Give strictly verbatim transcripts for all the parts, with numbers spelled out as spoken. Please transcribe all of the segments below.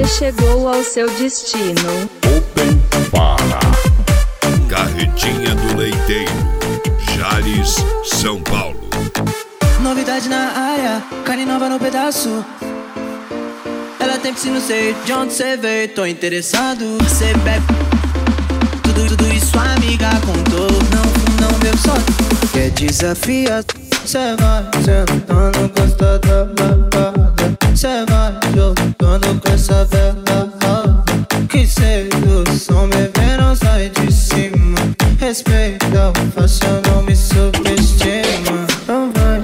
Você chegou ao seu destino. Open Barra. Carretinha do Leiteiro, Jales, São Paulo. Novidade na área, carne nova no pedaço. Ela tem piscina, não sei de onde cê veio. Tô interessado, cê bebe tudo, tudo isso sua amiga contou. Não, não bebo só. Quer desafia, cê vai sentando gosta da lavada. Cê vai jogando com essa bela roda. Que sedução, bebê, não sai de cima. Respeita o fácil, não me subestima. Não vai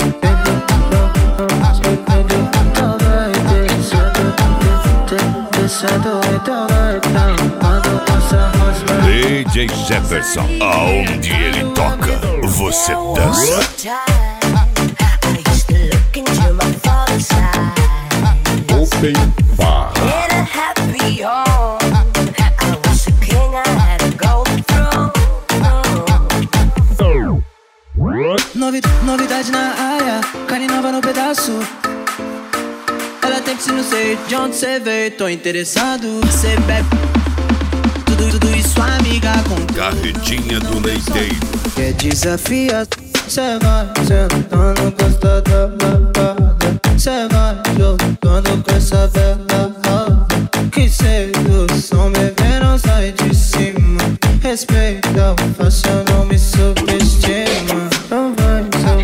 D J Jefferson, aonde ele toca, você dança. Open Barra. Novi novidade na área, carne nova no pedaço. Ela tem piscina, não sei de onde cê veio. Tô interessado, cê bebe tudo, tudo isso sua amiga contou. Carretinha do Leiteiro. Quer desafia, cê vai sentando gosta da lavada. Cê vai jogando com essa bela roda. Que sedução, bebê, não sai de cima. Respeita o fácil, não me subestima. Não vai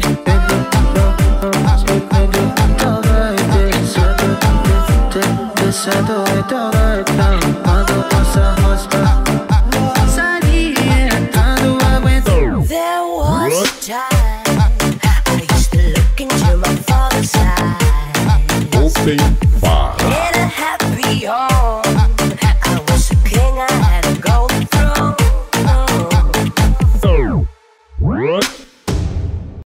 descendo, então vai tampando essa rosta. Salientando, aguento. There was a time I used to look into my father's eyes. Open